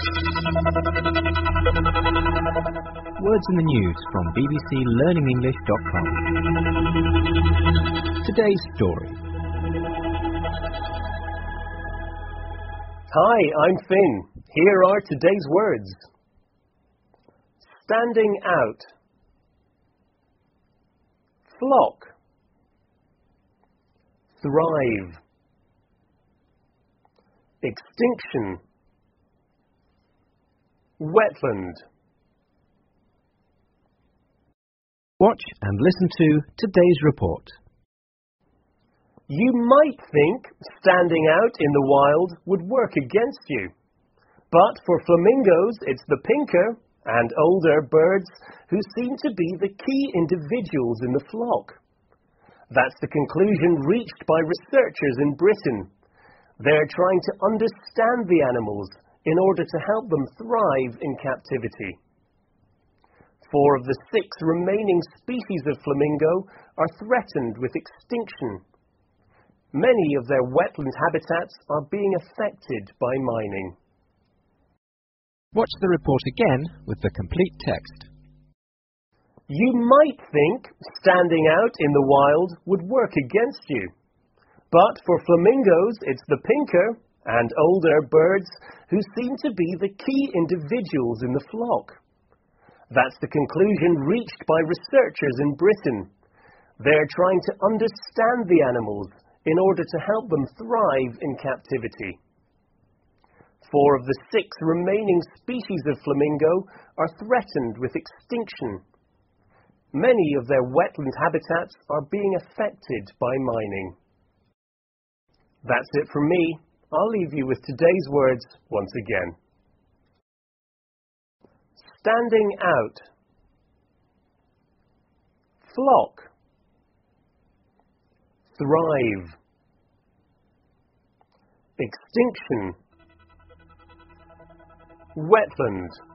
Words in the news from bbclearningenglish.com. Today's story. Hi, I'm Finn. Here are today's words. Standing out. Flock. Thrive. Extinction. Wetland. Watch and listen to today's report. You might think standing out in the wild would work against you. But for flamingos, it's the pinker and older birds who seem to be the key individuals in the flock. That's the conclusion reached by researchers in Britain. They're trying to understand the animals in order to help them thrive in captivity. 4 of the 6 remaining species of flamingo are threatened with extinction. Many of their wetland habitats are being affected by mining. Watch the report again with the complete text. You might think standing out in the wild would work against you. But for flamingos, it's the pinker and older birds who seem to be the key individuals in the flock. That's the conclusion reached by researchers in Britain. They're trying to understand the animals in order to help them thrive in captivity. 4 of the 6 remaining species of flamingo are threatened with extinction. Many of their wetland habitats are being affected by mining. That's it from me. I'll leave you with today's words once again. Standing out. Flock. Thrive. Extinction. Wetland.